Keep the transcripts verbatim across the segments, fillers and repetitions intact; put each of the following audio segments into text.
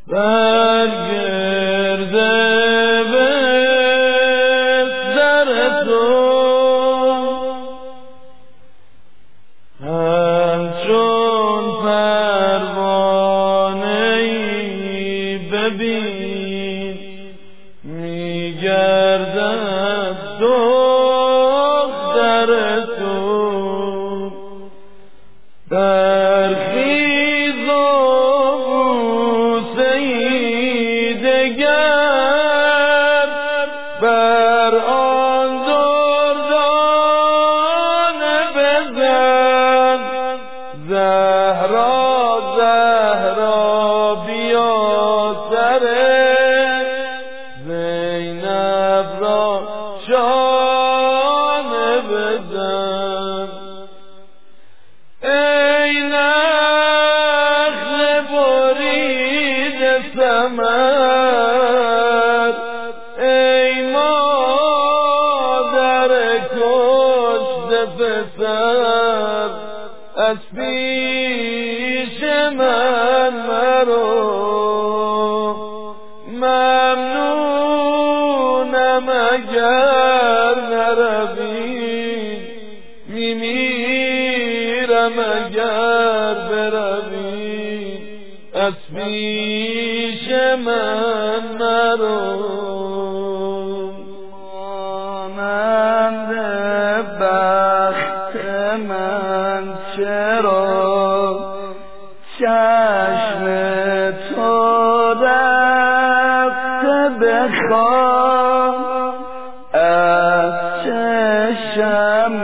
برگرده به سر تو همچون پروانه‌ای ببین میگردد دختر تو در خیز و بوسه‌ای دگر بر آن دردانه بزن زهرا زهرا بیا سر زینب را شانه بزن ای نخل برید ثمر ای مادر کشته پسر از پیش من مرو ممنونم اگر نروی میمیرم اگر بروی از پیش من مرو مانند بخت من چرا چشم تو رفته به خواب از چشم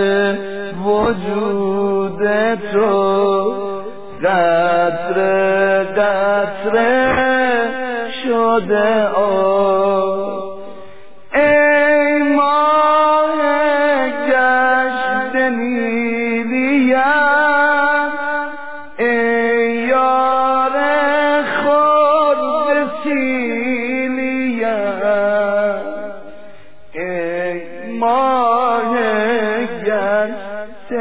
وجود تو قطره قطره شده آب ای ماه گشت نیلیم ای یار خرد سیلیم ای ماه گشت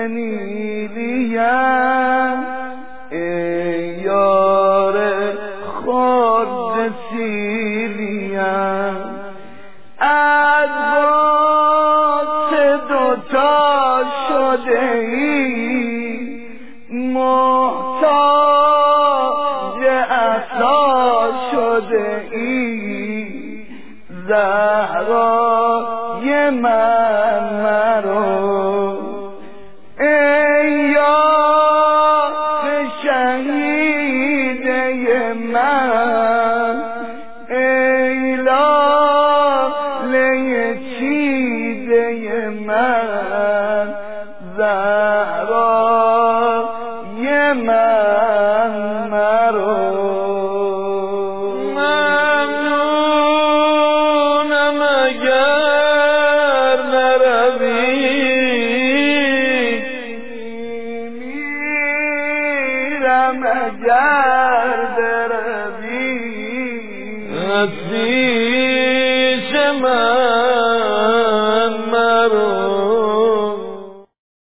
نیلیم ای یار خرد سیلیم از واسه دوتا شده ای محتاج عطا شده ای زهرای من مرو ای یار شهیده من ای لاله چیده من زهرای من مرو ممنونم اگر نروی میرم اگر بروی از